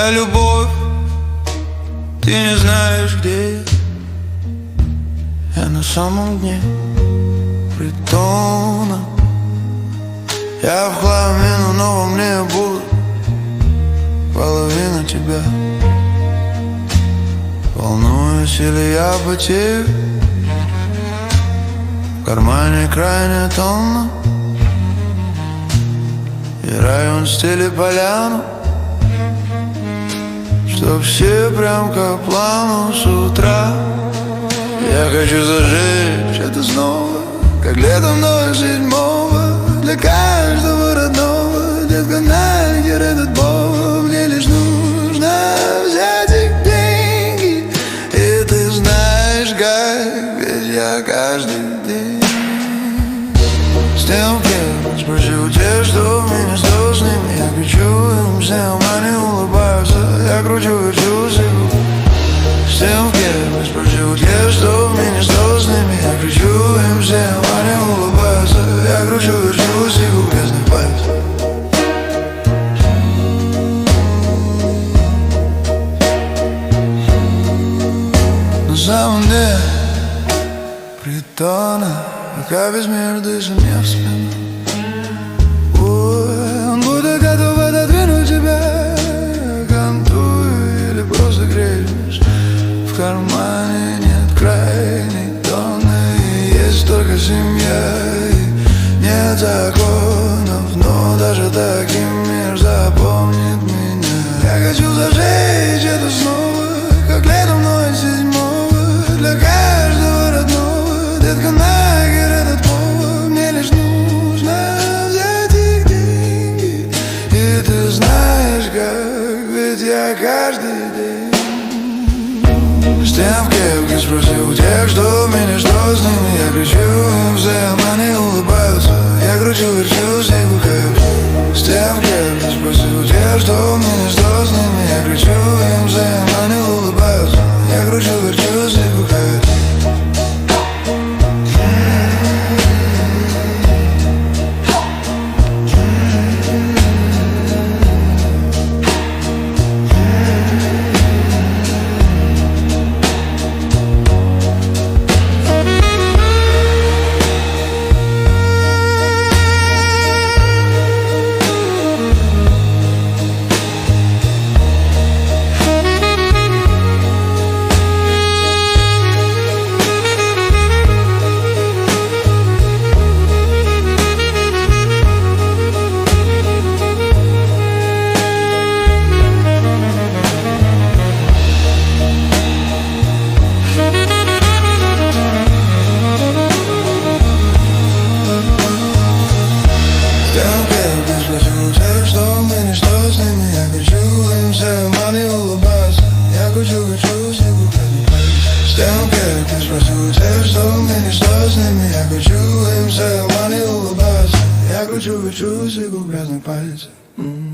Моя любовь, ты не знаешь, где я на самом дне притона. Я в хламе, но ново мне буду половина тебя. Волнуюсь, или я потею, в кармане крайне тонна, и район стелит поляну, чтоб все прям как плану с утра. Я хочу зажечь это снова, как летом 07-го, для каждого родного. Детка, нахер этот Бог, мне лишь нужно взять их деньги. И ты знаешь, как, ведь я каждый день с тем, кем спроси у тех, что меня что с ними. Я кричу им всем, они улыбаются, я кручу, верчу сигу. С тем, кем спроси у тех, что меня что с ними. Я кричу им всем, они улыбаются, я кручу, верчу сигу грязных пальцев. На самом деле притона, пока весь мир дышит мне в спину. Ой, он будет готов отодвинуть тебя, кантую или просто греюсь. В кармане нет крайней тонны, есть только семья и нет законов, но даже таким мир запомнит меня. Я хочу зажечь это снова, как летом 07-го, для каждого родного. Детка, нахер этот повод, мне лишь нужно взять их деньги. И ты знаешь как, ведь я каждый день с тем в кепке спроси у тех, что меня что с ними. Я кричу им всем, они улыбаются, я кручу, верчу, сигу кайф. С тем в кепке спроси у тех, что меня что с ними. Я кричу им всем, они улыбаются, я кручу, верчу, сигу кайф. Я кручу, верчу, сигу грязных пальцев.